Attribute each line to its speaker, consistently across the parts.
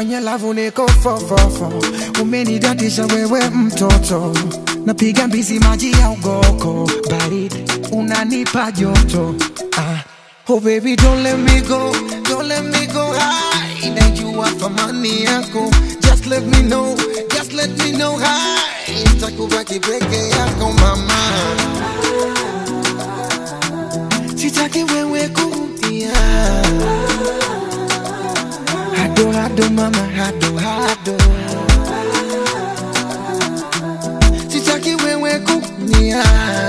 Speaker 1: kwenye lavu niko fofofo, umenidatisha wewe mtoto, napiga mbizi maji ya ugoko, baridi unanipa joto. Oh baby don't let me go, don't let me go high. Najua thamani yako, just let me know, just let me know high. Nitakubaki peke yako mama, sitaki wewe kuumia. Hado hado mama, hado hado, sitaki wewe kuumia.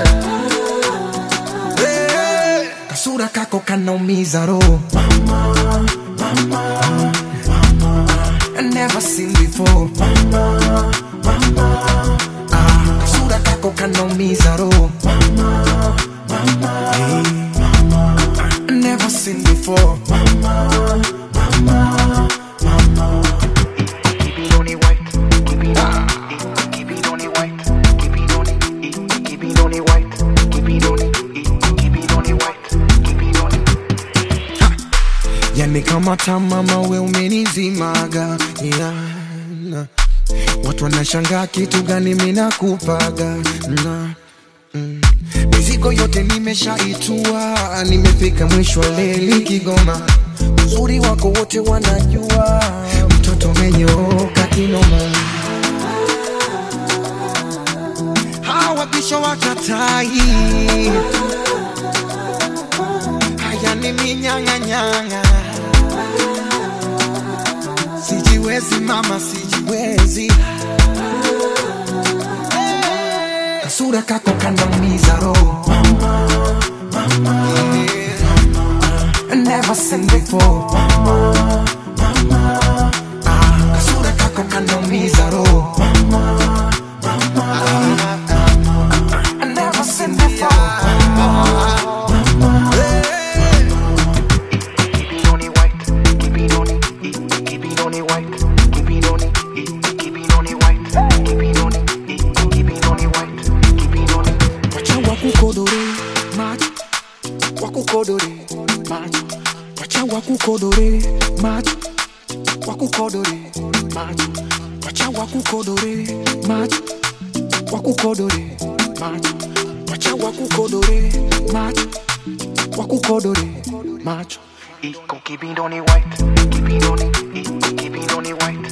Speaker 1: Kasura kako kanaumiza roho mama, mama, mama, I never seen before mama, mama, kasura kako kanaumiza roho mama, mama, hey, mama, I never seen before mama, mama, mama. Keep it on it white, keep it on it, keep it on it white, keep it on it, keep it on it white, keep it on it, keep it on it white. Yani kama tamama we umenizimaga, yeah. Watu wanashangaa kitu gani mina kupaga mizigo yote nimeshaitua, nimefika mwisho wa leli Kigoma. Uzuri wako wote wanajua, mtoto menyoka kinoma. Hawa bisho wakatai, haya ni minyanga nyanga. Sijiwezi mama, sijiwezi. Kasura kako kanaumiza roho mama, mama, I never seen before mama, mama, kasura kako kanaumiza roho mama, mama, I never seen before mama, mama. Wakukodore macho, wacha wakukodore macho, wakukodore macho, wacha wakukodore macho, wakukodore macho, wacha wakukodore macho, wakukodore macho. Keep it on it white, keep it on it, keep it on it white.